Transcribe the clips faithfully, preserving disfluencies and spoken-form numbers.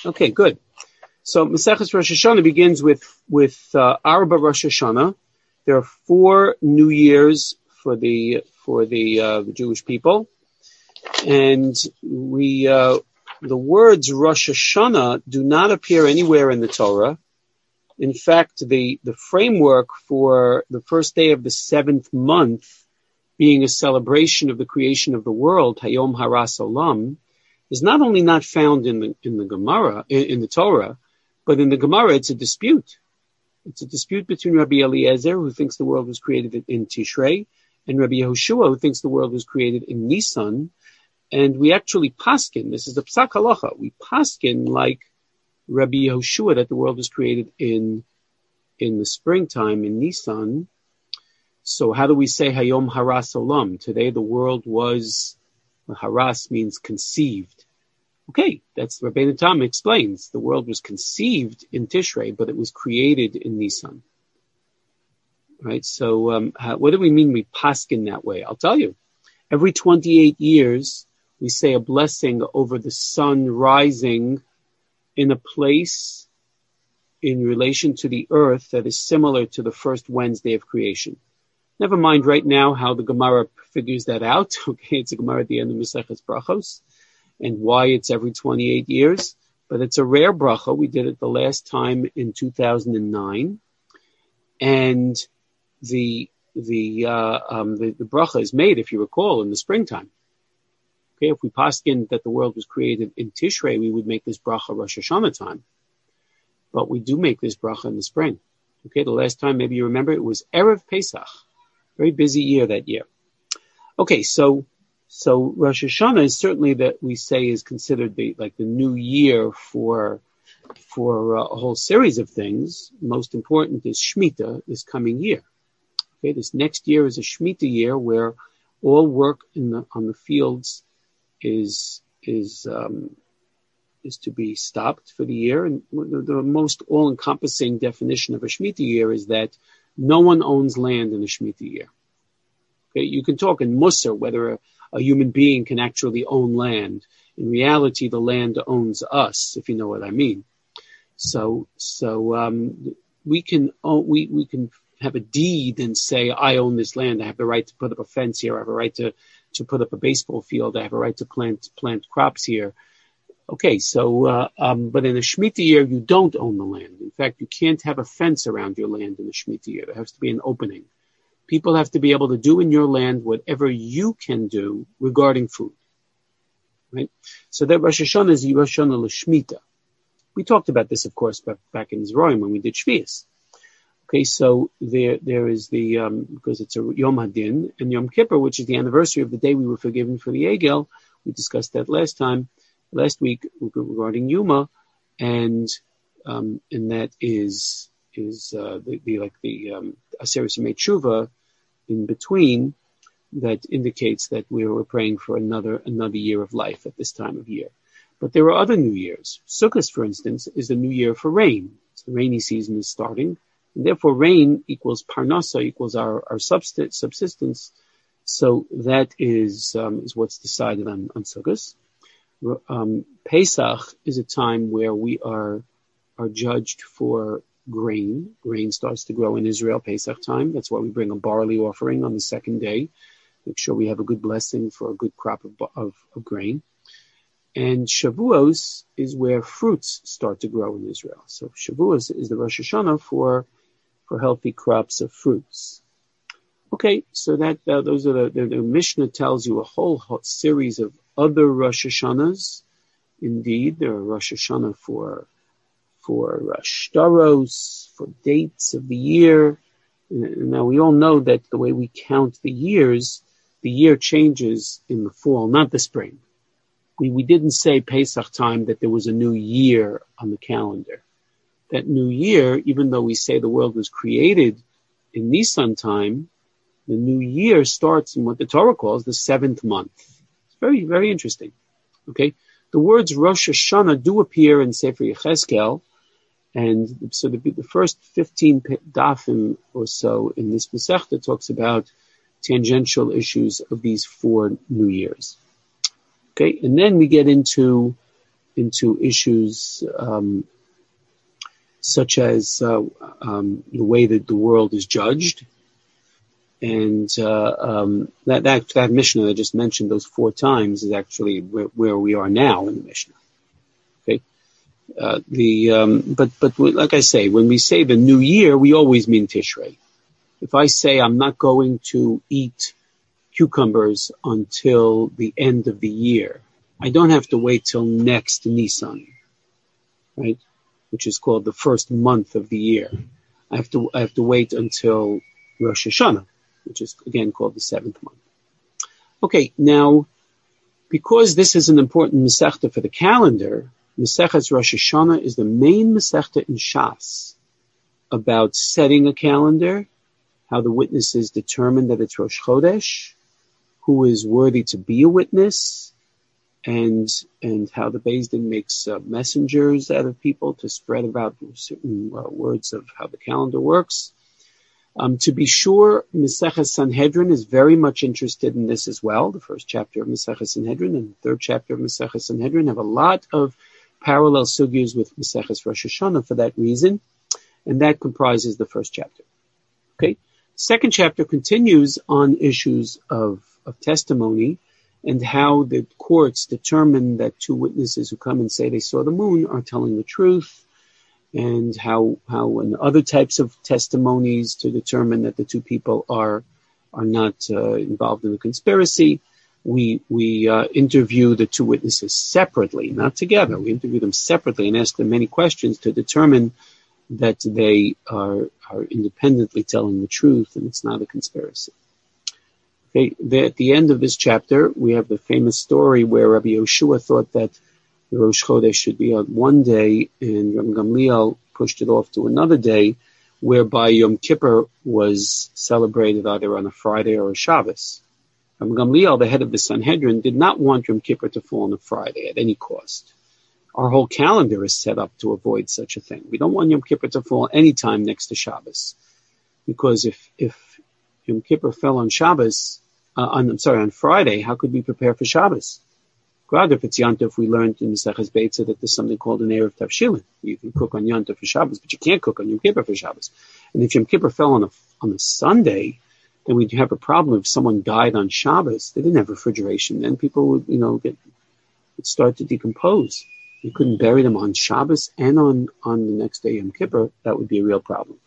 Okay, good. So Maseches Rosh Hashanah begins with with uh, Arba Rosh Hashanah. There are four New Years for the for the, uh, the Jewish people, and we uh, the words Rosh Hashanah do not appear anywhere in the Torah. In fact, the the framework for the first day of the seventh month being a celebration of the creation of the world, Hayom Haras Olam, is not only not found in the in the Gemara in, in the Torah, but in the Gemara it's a dispute. It's a dispute between Rabbi Eliezer, who thinks the world was created in Tishrei, and Rabbi Yehoshua, who thinks the world was created in Nisan. And we actually paskin, this is the Psak Halacha, we paskin like Rabbi Yehoshua that the world was created in in the springtime in Nisan. So how do we say Hayom Haras Olam? Today the world was, Haras means conceived. Okay, that's Rabbeinu Tam explains. The world was conceived in Tishrei, but it was created in Nisan. Right? So um, how, what do we mean we paskin that way? I'll tell you. Every twenty-eight years, we say a blessing over the sun rising in a place in relation to the earth that is similar to the first Wednesday of creation. Never mind right now how the Gemara figures that out. Okay, it's a Gemara at the end of Maseches Brachos, and why it's every twenty-eight years. But it's a rare bracha. We did it the last time in two thousand nine, and the the uh, um, the, the bracha is made, if you recall, in the springtime. Okay, if we paskin that the world was created in Tishrei, we would make this bracha Rosh Hashanah time. But we do make this bracha in the spring. Okay, the last time, maybe you remember, it was Erev Pesach. Very busy year that year. Okay, so so Rosh Hashanah is certainly that we say is considered the like the new year for for uh, a whole series of things. Most important is Shemitah this coming year. Okay, this next year is a Shemitah year where all work in the on the fields is is um, is to be stopped for the year. And the, the most all-encompassing definition of a Shemitah year is that no one owns land in a Shemitah year. Okay, you can talk in Musar whether a, a human being can actually own land. In reality, the land owns us, if you know what I mean. So, so um, we can own, we we can have a deed and say, I own this land. I have the right to put up a fence here. I have a right to to put up a baseball field. I have a right to plant plant crops here. Okay, so, uh, um, but in a Shemitah year, you don't own the land. In fact, you can't have a fence around your land in a Shemitah year. There has to be an opening. People have to be able to do in your land whatever you can do regarding food. Right? So that Rosh Hashanah is Rosh Hashanah L'Shmita. We talked about this, of course, back, back in Zoroim when we did Shvius. Okay, so there, there is the, um, because it's a Yom Hadin, and Yom Kippur, which is the anniversary of the day we were forgiven for the Egel. We discussed that last time. Last week regarding Yuma, and um, and that is is uh, the, the like the um, Aseret Yemei Tshuva in between that indicates that we were praying for another another year of life at this time of year. But there are other New Years. Sukkot, for instance, is a new year for rain. So the rainy season is starting, and therefore rain equals parnasa, equals our our subsistence. So that is um, is what's decided on on Sukkot. Um, Pesach is a time where we are are judged for grain. Grain starts to grow in Israel Pesach time. That's why we bring a barley offering on the second day. Make sure we have a good blessing for a good crop of, of, of grain. And Shavuos is where fruits start to grow in Israel. So Shavuos is the Rosh Hashanah for for healthy crops of fruits. Okay, so that uh, those are the, the, the Mishnah tells you a whole, whole series of other Rosh Hashanahs. Indeed, there are Rosh Hashanah for for uh, shtaros, for dates of the year. And now we all know that the way we count the years, the year changes in the fall, not the spring. We we didn't say Pesach time that there was a new year on the calendar. That new year, even though we say the world was created in Nisan time, the new year starts in what the Torah calls the seventh month. It's very, very interesting. Okay, the words Rosh Hashanah do appear in Sefer Yechezkel, and so the, the first fifteen dafim or so in this Masechta talks about tangential issues of these four New Years. Okay, and then we get into into issues um, such as uh, um, the way that the world is judged. And uh, um, that, that that Mishnah that I just mentioned those four times is actually where, where we are now in the Mishnah. Okay, uh, the um, but but like I say, when we say the new year, we always mean Tishrei. If I say I'm not going to eat cucumbers until the end of the year, I don't have to wait till next Nisan, right? Which is called the first month of the year. I have to I have to wait until Rosh Hashanah, which is again called the seventh month. Okay, now, because this is an important Masechta for the calendar, Masechet Rosh Hashanah is the main Masechta in Shas about setting a calendar, how the witnesses determine that it's Rosh Chodesh, who is worthy to be a witness, and and how the Beis Din makes uh, messengers out of people to spread about certain uh, words of how the calendar works. Um, to be sure, Masechet Sanhedrin is very much interested in this as well. The first chapter of Masechet Sanhedrin and the third chapter of Masechet Sanhedrin have a lot of parallel sugyas with Masechet Rosh Hashanah for that reason, and that comprises the first chapter. Okay, second chapter continues on issues of, of testimony and how the courts determine that two witnesses who come and say they saw the moon are telling the truth, and how how in other types of testimonies to determine that the two people are are not uh, involved in a conspiracy. We we uh, interview the two witnesses separately, not together. We interview them separately and ask them many questions to determine that they are are independently telling the truth and it's not a conspiracy. Okay, the, at the end of this chapter, we have the famous story where Rabbi Yoshua thought that the Rosh Chodesh should be on one day, and Rabbi Gamliel pushed it off to another day, whereby Yom Kippur was celebrated either on a Friday or a Shabbos. Rabbi Gamliel, the head of the Sanhedrin, did not want Yom Kippur to fall on a Friday at any cost. Our whole calendar is set up to avoid such a thing. We don't want Yom Kippur to fall any time next to Shabbos, because if if Yom Kippur fell on Shabbos, uh, on, I'm sorry, on Friday, how could we prepare for Shabbos? God, if it's Yontif, we learned in the Seches Beitza that there's something called an Erev Tavshilin. You can cook on Yontif for Shabbos, but you can't cook on Yom Kippur for Shabbos. And if Yom Kippur fell on a, on a Sunday, then we'd have a problem if someone died on Shabbos. They didn't have refrigeration. Then people would, you know, get, would start to decompose. You couldn't bury them on Shabbos and on, on the next day, Yom Kippur. That would be a real problem.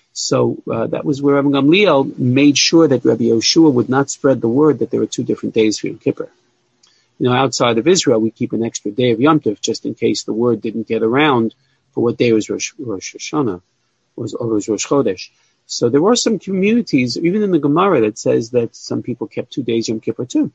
So uh, that was where Rabbi Gamliel made sure that Rabbi Yoshua would not spread the word that there were two different days for Yom Kippur. You know, outside of Israel, we keep an extra day of Yom Tov just in case the word didn't get around for what day was Rosh, Rosh Hashanah was, or was Rosh Chodesh. So there were some communities, even in the Gemara, that says that some people kept two days Yom Kippur too.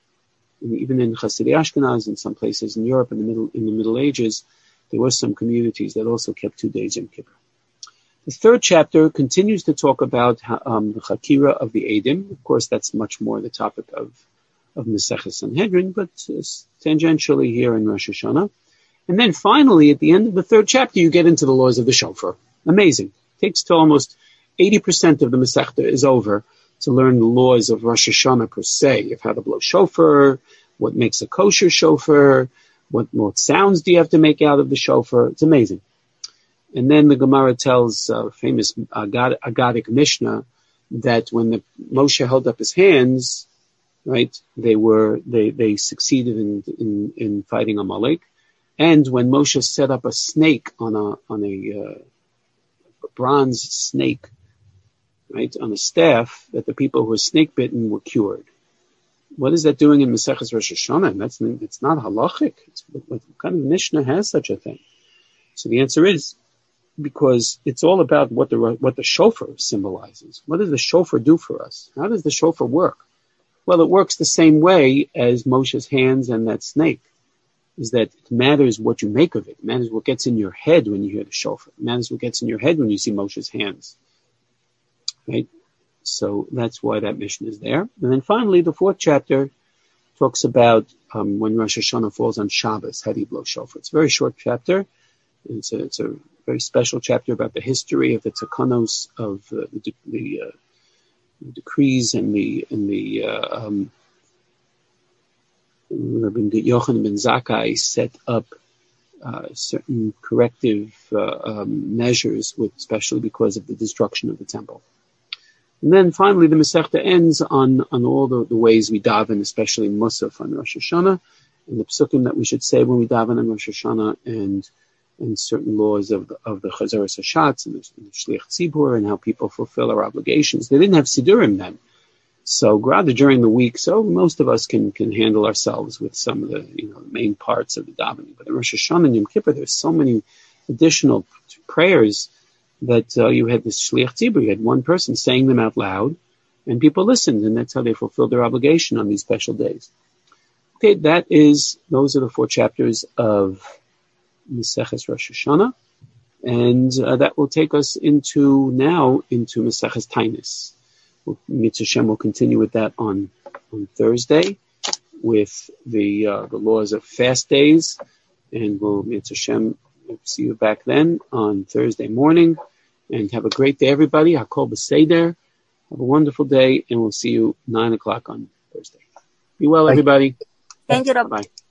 And even in Hasidei Ashkenaz and some places in Europe in the middle in the Middle Ages, there were some communities that also kept two days Yom Kippur. The third chapter continues to talk about um, the Chakira of the Eidim. Of course, that's much more the topic of of Masechet Sanhedrin, but uh, tangentially here in Rosh Hashanah. And then finally, at the end of the third chapter, you get into the laws of the shofar. Amazing. It takes to almost eighty percent of the Masechta is over to learn the laws of Rosh Hashanah per se, of how to blow shofar, what makes a kosher shofar, what, what sounds do you have to make out of the shofar. It's amazing. And then the Gemara tells uh, famous Agad, Agadic Mishnah that when the Moshe held up his hands, right, they were they they succeeded in in, in fighting Amalek, and when Moshe set up a snake on a on a, uh, a bronze snake, right, on a staff, that the people who were snake bitten were cured. What is that doing in Maseches Rosh Hashanah? That's it's not halachic. It's, what kind of Mishnah has such a thing? So the answer is because it's all about what the what the shofar symbolizes. What does the shofar do for us? How does the shofar work? Well, it works the same way as Moshe's hands and that snake, is that it matters what you make of it. It matters what gets in your head when you hear the shofar. It matters what gets in your head when you see Moshe's hands. Right? So that's why that mission is there. And then finally, the fourth chapter talks about um, when Rosh Hashanah falls on Shabbos, how do you blow shofar? It's a very short chapter. It's a, it's a very special chapter about the history of the takanos, of uh, the, the uh, decrees and the and the uh, um, Rabbi Yochanan ben Zakkai set up uh, certain corrective uh, um, measures, with, especially because of the destruction of the temple. And then finally, the Masechta ends on, on all the, the ways we daven, especially Musaf on Rosh Hashanah, and the psukim that we should say when we daven on Rosh Hashanah, and and certain laws of the, of the Chazaras Hashatz and the, the Shliach Tzibur, and how people fulfill our obligations. They didn't have Sidurim then. So rather during the week, so most of us can, can handle ourselves with some of the, you know, the main parts of the davening. But in Rosh Hashanah and Yom Kippur, there's so many additional prayers that uh, you had this Shliach Tzibur, you had one person saying them out loud, and people listened, and that's how they fulfilled their obligation on these special days. Okay, that is, those are the four chapters of Maseches Rosh Hashanah, and uh, that will take us into now into Maseches Tainis. We'll, Mitzvah Shem will continue with that on on Thursday with the uh, the laws of fast days, and we'll Mitzvah Shem see you back then on Thursday morning. And have a great day, everybody. Hakol b'seder. Have a wonderful day, and we'll see you nine o'clock on Thursday. Be well, everybody. Thank you, Rabbi. Bye.